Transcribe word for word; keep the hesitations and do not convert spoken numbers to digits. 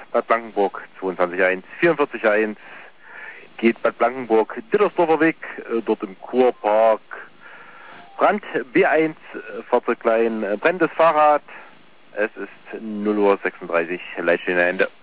Bad Blankenburg zweiundzwanzig eins, vierundvierzig eins. Geht Bad Blankenburg, Dittersdorfer Weg, äh, dort im Kurpark. Brand B eins, äh, Fahrzeuglein, äh, brennendes Fahrrad. Es ist null Uhr sechsunddreißig, Leitstelle Ende.